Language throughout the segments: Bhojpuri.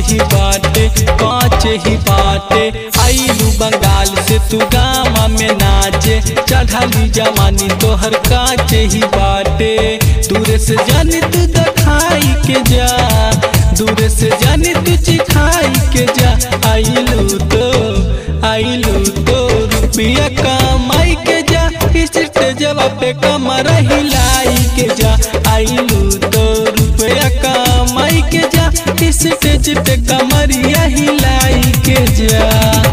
ही बाटे कांच ही बाटे। आइलू बंगाल से तू गामा में नाचे, चढ़ाली जवानी तोहर कांच ही बाटे। दूर से जानी तू दिखाई के जा, दूर से जानी तू चिखाई के जा। आइलू तो रुपया कमाई के जा, स्टेजवा पे कमर हिलाई के जा। आइलू तो रुपया कमाई के जा, स्टेज पे कमरिया हिलाई के जा।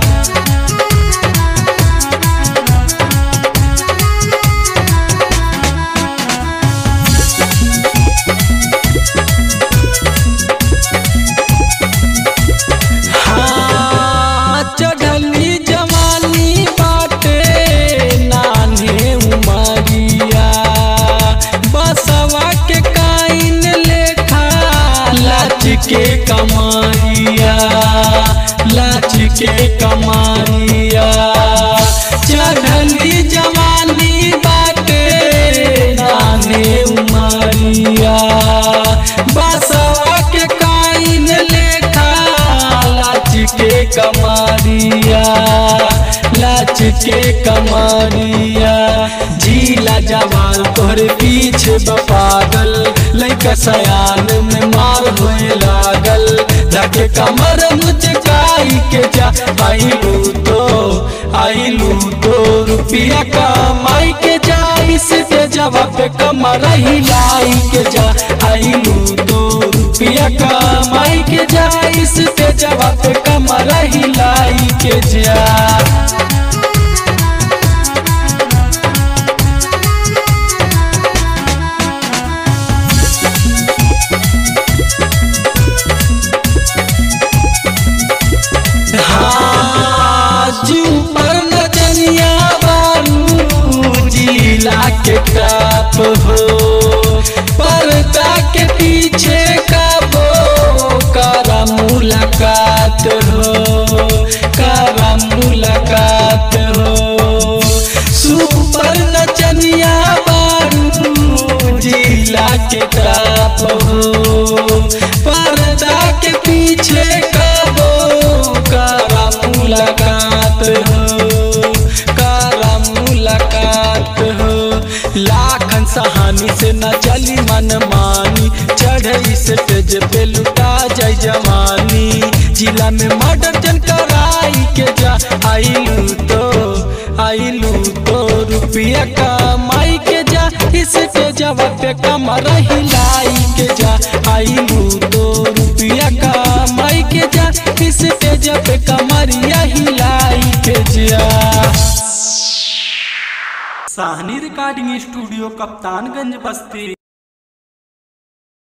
चढ़ली जवानी बाटे नान्हे उमरिया, बसवा के काइन लेखा लाच के कमारिया, लाच के कमारिया। चढ़ली जवानी बाटे नान्हे उमरिया, बसवा के काइन लेखा लाच के कमारिया, लाच के कमारिया। झीला जवाल तोहरे पीछे पागल, लइका सयान में मार होए लागल। जाके कमर मुचकाई के जा। आइलू तो रुपया कमाई के जा, इससे जवाब पे कमर हिलाई के जा। आइलू तो रुपया कमाई के जा, इससे जवाब पे कमर हिलाई के जा। के टाप हो पर्दा के पीछे कबो करा मुलाकात हो, करा मुलाकात हो। सुपर नचनिया बारू जिला के टाप हो, पर्दा के पीछे कबो करा मुलाकात हो, करा मुलाकात हो। लाखन सहानी से न चली मन मानी, चढ़ई स्टेज पे लुटा जाय जवानी। जिला में मर्डर जन कराई के जा। आइलू तो रुपया कमाई के जा, स्टेजवा पे कमर हिलाई के जा। आइलू तो रुपया कमाई के जा, स्टेज पे कमरिया हिलाई के जा। साहनी रिकॉर्डिंग स्टूडियो, कप्तानगंज, बस्ती।